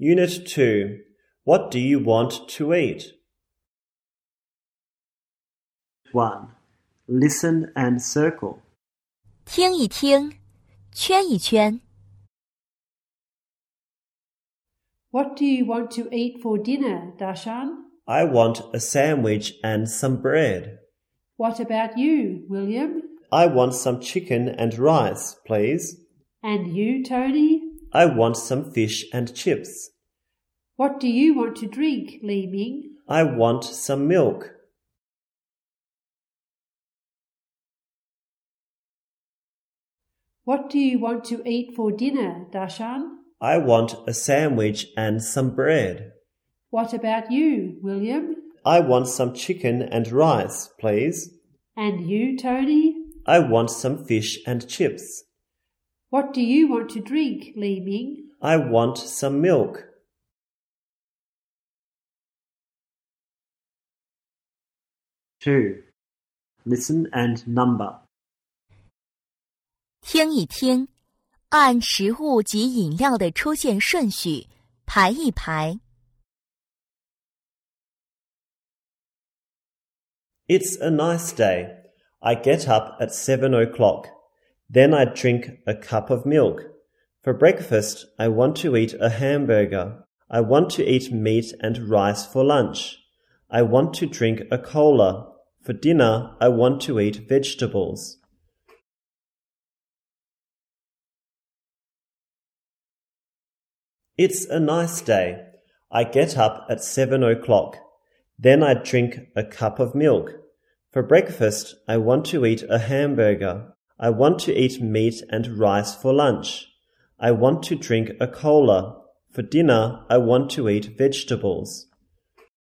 Unit 2. What do you want to eat? 1. Listen and circle. 听一听，圈一圈。 What do you want to eat for dinner, Darshan? I want a sandwich and some bread. What about you, William? I want some chicken and rice, please. And you, Tony? I want some fish and chips. What do you want to drink, Li Ming? I want some milk. What do you want to eat for dinner, Darshan? I want a sandwich and some bread. What about you, William? I want some chicken and rice, please. And you, Tony? I want some fish and chips. What do you want to drink, Li Ming? I want some milk. 2. Listen and number. 听一听，按食物及饮料的出现顺序排一排。 It's a nice day. I get up at 7 o'clock. Then I drink a cup of milk. For breakfast, I want to eat a hamburger. I want to eat meat and rice for lunch. I want to drink a cola. For dinner, I want to eat vegetables. It's a nice day. I get up at 7 o'clock. Then I drink a cup of milk. For breakfast, I want to eat a hamburger. I want to eat meat and rice for lunch. I want to drink a cola. For dinner, I want to eat vegetables.